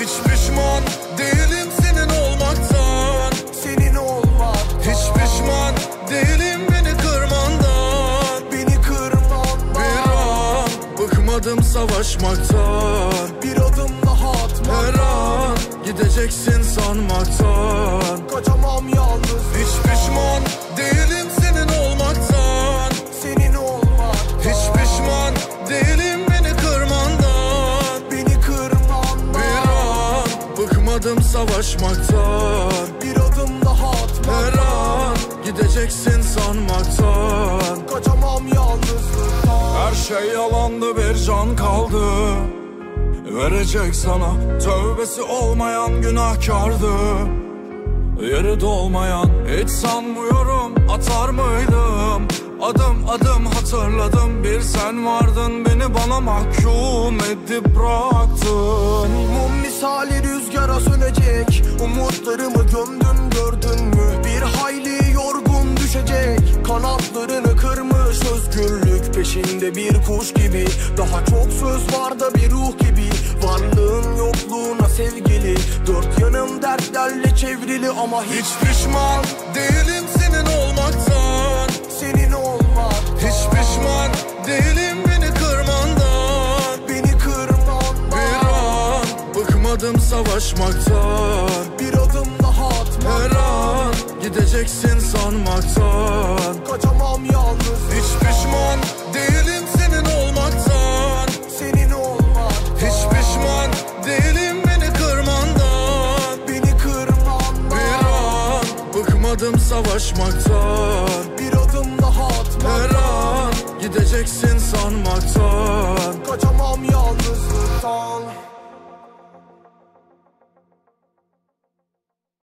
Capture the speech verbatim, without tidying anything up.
Hiç pişman değilim senin olmaktan. Senin olmaktan. Hiç pişman değilim beni kırmandan. Beni kırmandan. Bir an bıkmadım savaşmaktan. Bir adım daha atmaktan. Her an gideceksin sanmaktan. Kaçamam yalnız. Hiç pişman değilim senin olmaktan. Senin olmaktan. Hiç pişman değilim beni kırmandan. Beni kırmandan. Bir an bıkmadım savaşmaktan. Bir adım daha atmaktan. Her an gideceksin sanmaktan. Kaçamam yalnızlıktan. Her şey yalandı, bir can kaldı verecek sana. Tövbesi olmayan günahkardı, yeri dolmayan. Hiç sanmıyorum atar mıydım. Adım adım hatırladım, bir sen vardın, beni bana mahkum edip bıraktın. Mum misali rüzgara sönecek. Umutlarımı gömdün, gördün mü? Bir hayli yorgun düşecek. Kanatlarını kırmış özgürlük peşinde bir kuş gibi. Daha çok söz var da bir ruh gibi. Varlığın yokluğuna sevgili. Dört yanım dertlerle çevrili ama hiç Hiç pişman değilim senin olmaktan. senin olmaktan. Hiç pişman değilim beni kırmandan. Beni kırmandan. Bir an bıkmadım savaşmaktan. Bir adım daha atmaktan. Her an gideceksin sanmaktan. Kaçamam yalnız. Hiç pişman değilim senin olmaktan. Senin olmaktan. Hiç pişman değilim beni kırmandan. Beni kırmandan. Bir an bıkmadım savaşmaktan. Bir adım daha atmaktan. Her an gideceksin sanmaktan. Kaçamam